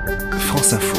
France Info.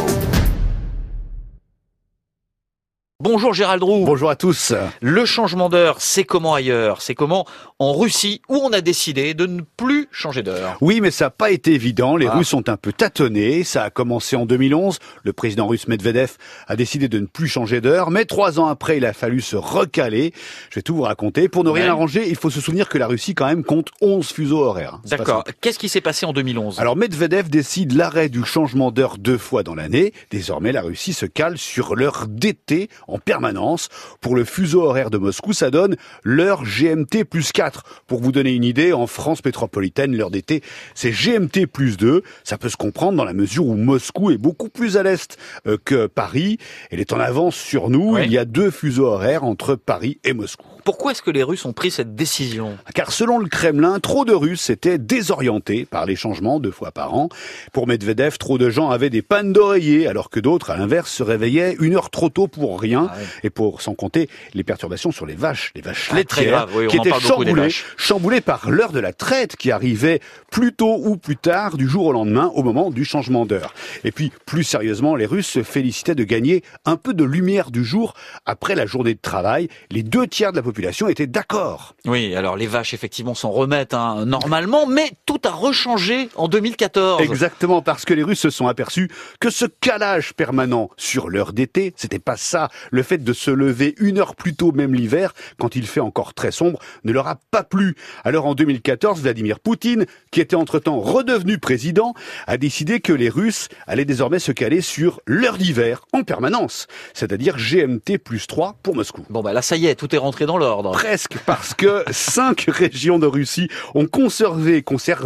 Bonjour Gérald Roux. Bonjour à tous. Le changement d'heure, c'est comment ailleurs? C'est comment en Russie, où on a décidé de ne plus changer d'heure? Oui, mais ça n'a pas été évident. Les Russes ont un peu tâtonné. Ça a commencé en 2011. Le président russe Medvedev a décidé de ne plus changer d'heure. Mais 3 ans après, il a fallu se recaler. Je vais tout vous raconter. Pour ne rien arranger, il faut se souvenir que la Russie, quand même, compte 11 fuseaux horaires. D'accord. Qu'est-ce qui s'est passé en 2011? Alors, Medvedev décide l'arrêt du changement d'heure 2 fois dans l'année. Désormais, la Russie se cale sur l'heure d'été en permanence. Pour le fuseau horaire de Moscou, ça donne l'heure GMT plus 4. Pour vous donner une idée, en France métropolitaine, l'heure d'été, c'est GMT plus 2. Ça peut se comprendre dans la mesure où Moscou est beaucoup plus à l'est que Paris. Elle est en avance sur nous. Oui. Il y a 2 fuseaux horaires entre Paris et Moscou. Pourquoi est-ce que les Russes ont pris cette décision? Car selon le Kremlin, trop de Russes étaient désorientés par les changements 2 fois par an. Pour Medvedev, trop de gens avaient des pannes d'oreiller, alors que d'autres, à l'inverse, se réveillaient 1 heure trop tôt pour rien. Et pour, sans compter, les perturbations sur les vaches laitières, qui étaient chamboulées par l'heure de la traite qui arrivait plus tôt ou plus tard du jour au lendemain au moment du changement d'heure. Et puis, plus sérieusement, les Russes se félicitaient de gagner un peu de lumière du jour après la journée de travail. Les 2 tiers de la population étaient d'accord. Oui, alors les vaches effectivement s'en remettent normalement, mais tout a rechangé en 2014. Exactement, parce que les Russes se sont aperçus que ce calage permanent sur l'heure d'été, c'était pas ça. Le fait de se lever 1 heure plus tôt, même l'hiver, quand il fait encore très sombre, ne leur a pas plu. Alors en 2014, Vladimir Poutine, qui était entre-temps redevenu président, a décidé que les Russes allaient désormais se caler sur l'heure d'hiver en permanence, c'est-à-dire GMT plus 3 pour Moscou. Bon bah là ça y est, tout est rentré dans l'ordre. Presque, parce que 5 régions de Russie ont conservé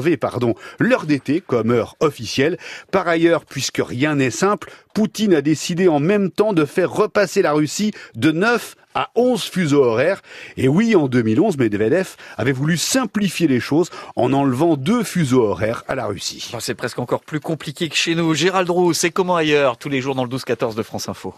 l'heure d'été comme heure officielle. Par ailleurs, puisque rien n'est simple, Poutine a décidé en même temps de faire repasser la Russie de 9 à 11 fuseaux horaires. Et oui, en 2011, Medvedev avait voulu simplifier les choses en enlevant 2 fuseaux horaires à la Russie. C'est presque encore plus compliqué que chez nous. Gérald Roux, c'est comment ailleurs? Tous les jours dans le 12-14 de France Info.